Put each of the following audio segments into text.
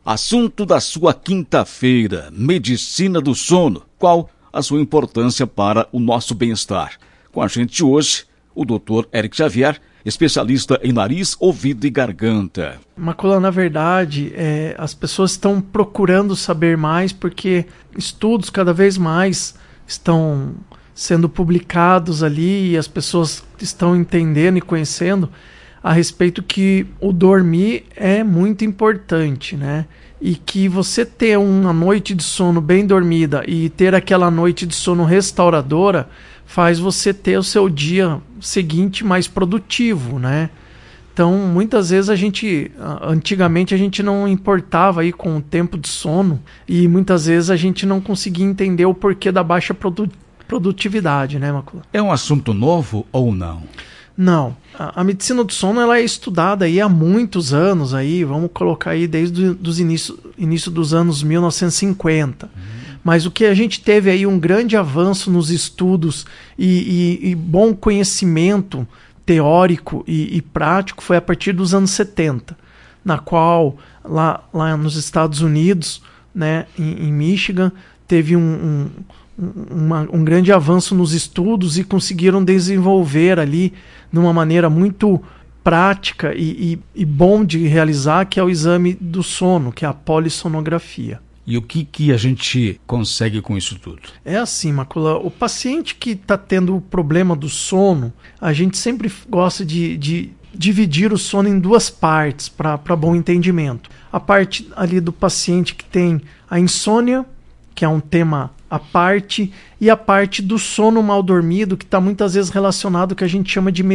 Assunto da sua quinta-feira: medicina do sono. Qual a sua importância para o nosso bem-estar? Com a gente hoje, o Dr. Eric Xavier, especialista em nariz, ouvido e garganta. Macula, na verdade, as pessoas estão procurando saber mais porque estudos cada vez mais estão sendo publicados ali e as pessoas estão entendendo e conhecendo a respeito que o dormir é muito importante, né? E que você ter uma noite de sono bem dormida e ter aquela noite de sono restauradora faz você ter o seu dia seguinte mais produtivo, né? Então, muitas vezes antigamente a gente não importava aí com o tempo de sono e muitas vezes a gente não conseguia entender o porquê da baixa produtividade, né, Macula? É um assunto novo ou não? Não. A medicina do sono ela é estudada aí há muitos anos, aí, vamos colocar aí desde os início dos anos 1950. Mas o que a gente teve aí um grande avanço nos estudos e bom conhecimento teórico e prático foi a partir dos anos 70, na qual lá nos Estados Unidos, né, em Michigan, teve um grande avanço nos estudos e conseguiram desenvolver ali de uma maneira muito prática e bom de realizar, que é o exame do sono, que é a polissonografia. E o que a gente consegue com isso tudo? É assim, Macula, o paciente que está tendo o problema do sono, a gente sempre gosta de dividir o sono em duas partes para bom entendimento. A parte ali do paciente que tem a insônia, que é um tema à parte, e a parte do sono mal dormido, que está muitas vezes relacionado ao que a gente chama de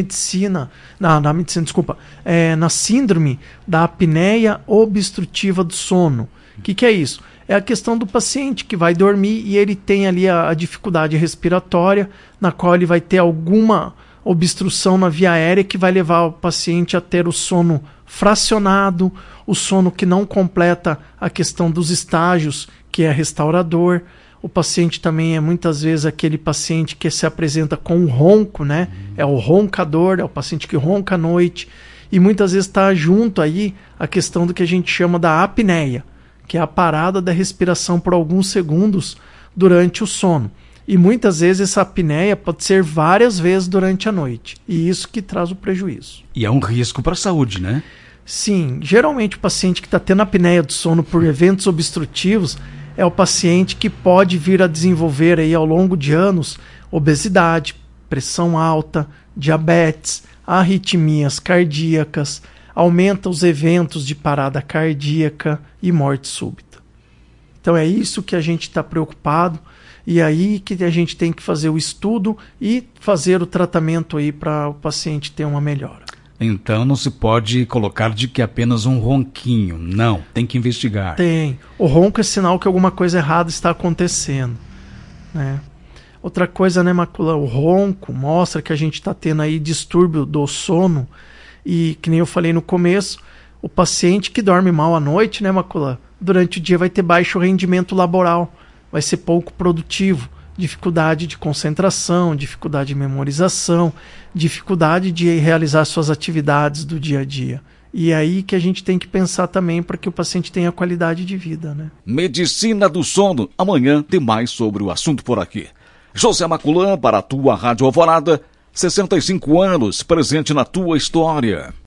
na síndrome da apneia obstrutiva do sono. O que é isso? É a questão do paciente que vai dormir e ele tem ali a dificuldade respiratória, na qual ele vai ter alguma obstrução na via aérea que vai levar o paciente a ter o sono fracionado, o sono que não completa a questão dos estágios, que é restaurador. O paciente também é muitas vezes aquele paciente que se apresenta com um ronco, né? É o roncador, é o paciente que ronca à noite. E muitas vezes está junto aí a questão do que a gente chama da apneia, que é a parada da respiração por alguns segundos durante o sono. E muitas vezes essa apneia pode ser várias vezes durante a noite. E isso que traz o prejuízo. E é um risco para a saúde, né? Sim, geralmente o paciente que está tendo apneia do sono por eventos obstrutivos é o paciente que pode vir a desenvolver aí ao longo de anos obesidade, pressão alta, diabetes, arritmias cardíacas, aumenta os eventos de parada cardíaca e morte súbita. Então é isso que a gente está preocupado e aí que a gente tem que fazer o estudo e fazer o tratamento aí para o paciente ter uma melhora. Então não se pode colocar de que é apenas um ronquinho. Não, tem que investigar. Tem. O ronco é sinal que alguma coisa errada está acontecendo, né? Outra coisa, né, Macula? O ronco mostra que a gente está tendo aí distúrbio do sono e, que nem eu falei no começo, o paciente que dorme mal à noite, né, Macula? Durante o dia vai ter baixo rendimento laboral, vai ser pouco produtivo. Dificuldade de concentração, dificuldade de memorização, dificuldade de realizar suas atividades do dia a dia. E é aí que a gente tem que pensar também para que o paciente tenha qualidade de vida, né? Medicina do sono. Amanhã tem mais sobre o assunto por aqui. José Maculan para a tua Rádio Alvorada, 65 anos, presente na tua história.